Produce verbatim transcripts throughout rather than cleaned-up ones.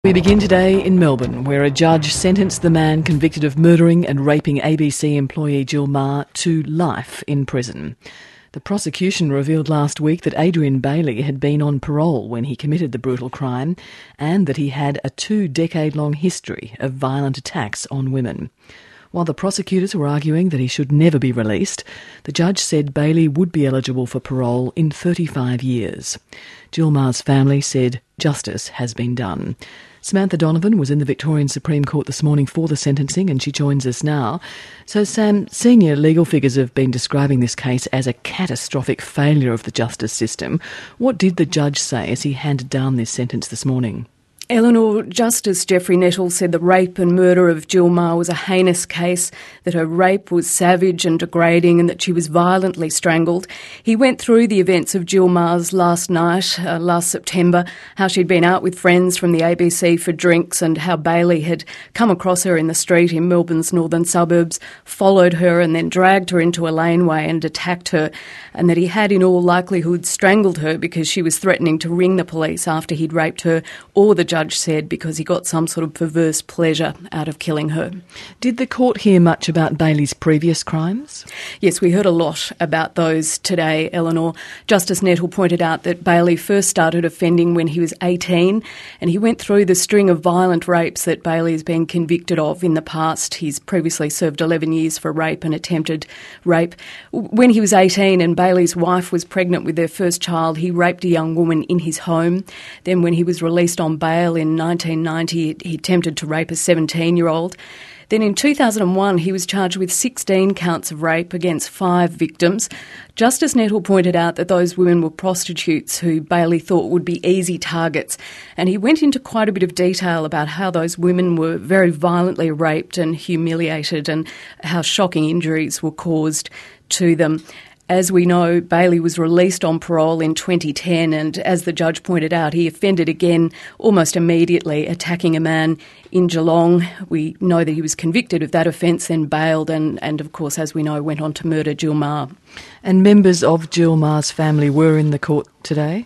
We begin today in Melbourne, where a judge sentenced the man convicted of murdering and raping A B C employee Jill Meagher to life in prison. The prosecution revealed last week that Adrian Bailey had been on parole when he committed the brutal crime and that he had a two-decade-long history of violent attacks on women. While the prosecutors were arguing that he should never be released, the judge said Bailey would be eligible for parole in thirty-five years. Jill Meagher's family said justice has been done. Samantha Donovan was in the Victorian Supreme Court this morning for the sentencing, and she joins us now. So, Sam, senior legal figures have been describing this case as a catastrophic failure of the justice system. What did the judge say as he handed down this sentence this morning? Eleanor, Justice Geoffrey Nettle said the rape and murder of Jill Meagher was a heinous case, that her rape was savage and degrading and that she was violently strangled. He went through the events of Jill Meagher's last night, uh, last September, how she'd been out with friends from the A B C for drinks and how Bailey had come across her in the street in Melbourne's northern suburbs, followed her and then dragged her into a laneway and attacked her, and that he had in all likelihood strangled her because she was threatening to ring the police after he'd raped her, or the judge said because he got some sort of perverse pleasure out of killing her. Did the court hear much about Bailey's previous crimes? Yes, we heard a lot about those today, Eleanor. Justice Nettle pointed out that Bailey first started offending when he was eighteen, and he went through the string of violent rapes that Bailey has been convicted of in the past. He's previously served eleven years for rape and attempted rape. When he was eighteen and Bailey's wife was pregnant with their first child, he raped a young woman in his home. Then when he was released on bail in nineteen ninety, he attempted to rape a seventeen-year-old. Then in two thousand one, he was charged with sixteen counts of rape against five victims. Justice Nettle pointed out that those women were prostitutes who Bailey thought would be easy targets, and he went into quite a bit of detail about how those women were very violently raped and humiliated and how shocking injuries were caused to them. As we know, Bailey was released on parole in twenty ten, and as the judge pointed out, he offended again almost immediately, attacking a man in Geelong. We know that he was convicted of that offence, then bailed, and, and of course, as we know, went on to murder Jill Meagher. And members of Jill Meagher's family were in the court today?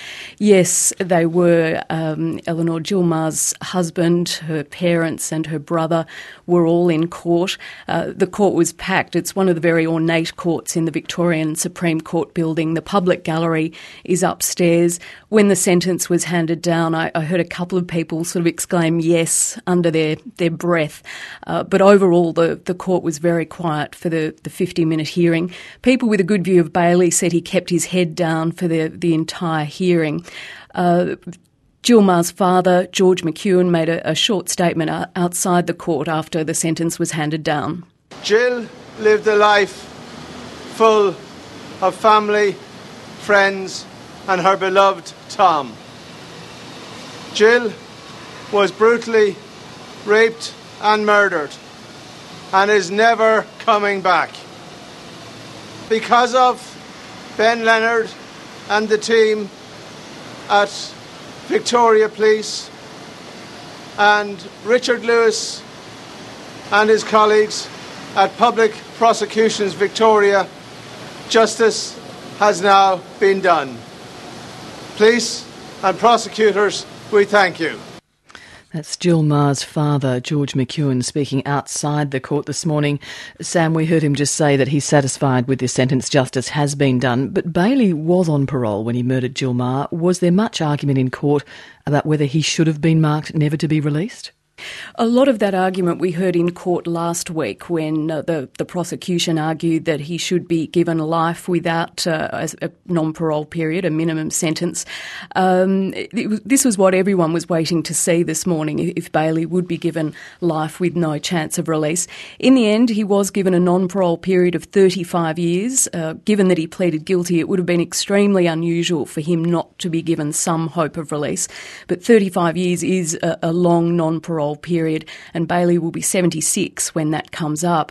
Yes, they were. Um, Eleanor, Jill Meagher's husband, her parents and her brother were all in court. Uh, the court was packed. It's one of the very ornate courts in the Victorian Supreme Court building. The public gallery is upstairs. When the sentence was handed down, I, I heard a couple of people sort of exclaim yes under their, their breath. Uh, but overall, the, the court was very quiet for the, the fifty-minute hearing. People with a good view of Bailey said he kept his head down for the, the entire hearing. Uh, Jill Meagher's father, George McEwen, made a, a short statement outside the court after the sentence was handed down. Jill lived a life full of family, friends and her beloved Tom. Jill was brutally raped and murdered and is never coming back. Because of Ben Leonard and the team at Victoria Police and Richard Lewis and his colleagues at Public Prosecutions Victoria, justice has now been done. Police and prosecutors, we thank you. That's Jill Meagher's father, George McEwen, speaking outside the court this morning. Sam, we heard him just say that he's satisfied with this sentence. Justice has been done. But Bailey was on parole when he murdered Jill Meagher. Was there much argument in court about whether he should have been marked never to be released? A lot of that argument we heard in court last week when uh, the, the prosecution argued that he should be given life without uh, a non-parole period, a minimum sentence. Um, it, this was what everyone was waiting to see this morning, if Bailey would be given life with no chance of release. In the end, he was given a non-parole period of thirty-five years. Uh, given that he pleaded guilty, it would have been extremely unusual for him not to be given some hope of release. But thirty-five years is a, a long non-parole period, and Bailey will be seventy-six when that comes up.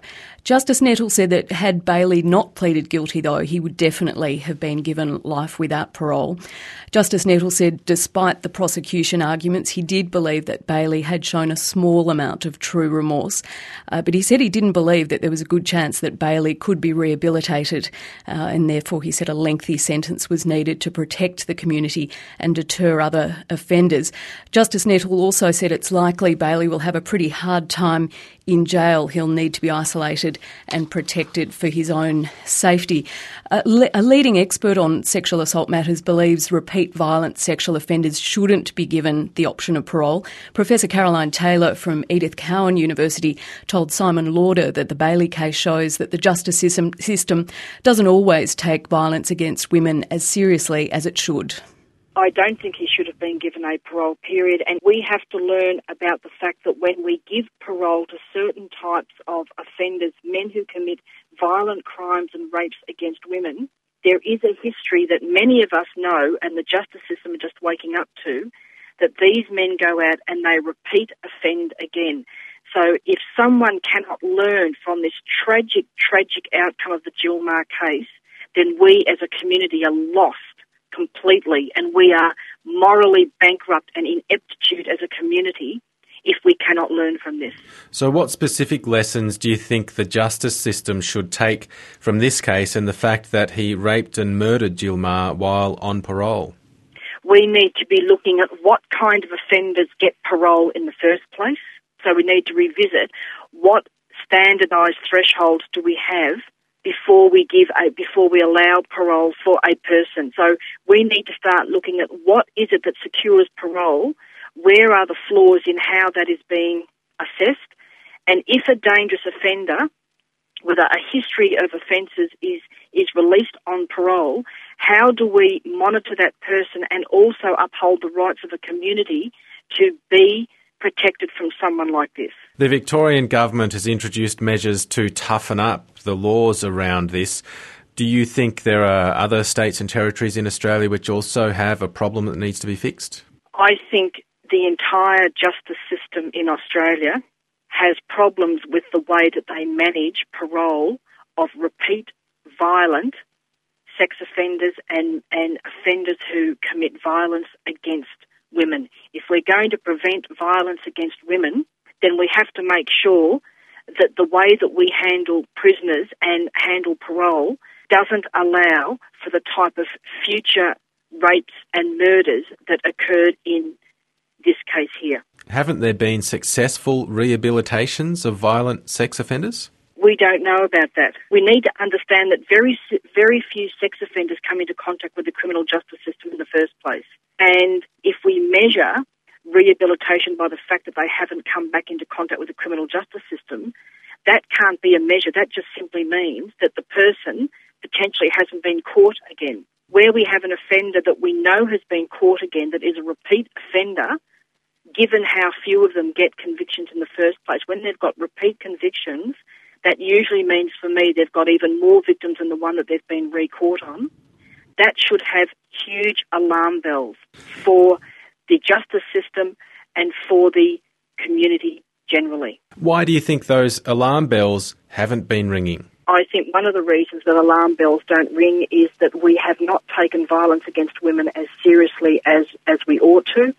Justice Nettle said that had Bailey not pleaded guilty, though, he would definitely have been given life without parole. Justice Nettle said despite the prosecution arguments, he did believe that Bailey had shown a small amount of true remorse. Uh, but he said he didn't believe that there was a good chance that Bailey could be rehabilitated, uh, and therefore he said a lengthy sentence was needed to protect the community and deter other offenders. Justice Nettle also said it's likely Bailey will have a pretty hard time in jail. He'll need to be isolated and protected for his own safety. A, le- a leading expert on sexual assault matters believes repeat violent sexual offenders shouldn't be given the option of parole. Professor Caroline Taylor from Edith Cowan University told Simon Lauder that the Bailey case shows that the justice system, system doesn't always take violence against women as seriously as it should. I don't think he should have been given a parole period, and we have to learn about the fact that when we give parole to certain types of offenders, men who commit violent crimes and rapes against women, there is a history that many of us know, and the justice system are just waking up to, that these men go out and they repeat offend again. So if someone cannot learn from this tragic, tragic outcome of the Jill Meagher case, then we as a community are lost completely, and we are morally bankrupt and ineptitude as a community if we cannot learn from this. So what specific lessons do you think the justice system should take from this case and the fact that he raped and murdered Jill Meagher while on parole? We need to be looking at what kind of offenders get parole in the first place. So we need to revisit what standardised thresholds do we have before we give a, before we allow parole for a person. So we need to start looking at what is it that secures parole, where are the flaws in how that is being assessed, and if a dangerous offender with a history of offences is, is released on parole, how do we monitor that person and also uphold the rights of a community to be protected from someone like this? The Victorian government has introduced measures to toughen up the laws around this. Do you think there are other states and territories in Australia which also have a problem that needs to be fixed? I think the entire justice system in Australia has problems with the way that they manage parole of repeat violent sex offenders and, and offenders who commit violence against women. If we're going to prevent violence against women, then we have to make sure that the way that we handle prisoners and handle parole doesn't allow for the type of future rapes and murders that occurred in this case here. Haven't there been successful rehabilitations of violent sex offenders? We don't know about that. We need to understand that very, very few sex offenders come into contact with the criminal justice system in the first place. And if we measure rehabilitation by the fact that they haven't come back into contact with the criminal justice system, that can't be a measure. That just simply means that the person potentially hasn't been caught again. Where we have an offender that we know has been caught again, that is a repeat offender, given how few of them get convictions in the first place, when they've got repeat convictions, that usually means for me they've got even more victims than the one that they've been re-caught on. That should have huge alarm bells for the justice system and for the community generally. Why do you think those alarm bells haven't been ringing? I think one of the reasons that alarm bells don't ring is that we have not taken violence against women as seriously as, as we ought to.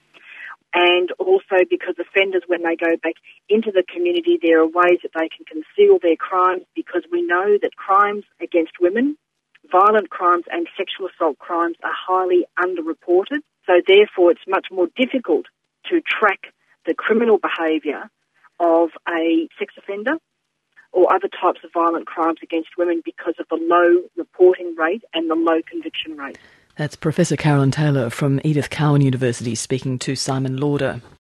And also because offenders, when they go back into the community, there are ways that they can conceal their crimes, because we know that crimes against women, violent crimes and sexual assault crimes are highly underreported. So therefore it's much more difficult to track the criminal behaviour of a sex offender or other types of violent crimes against women because of the low reporting rate and the low conviction rate. That's Professor Caroline Taylor from Edith Cowan University speaking to Simon Lauder.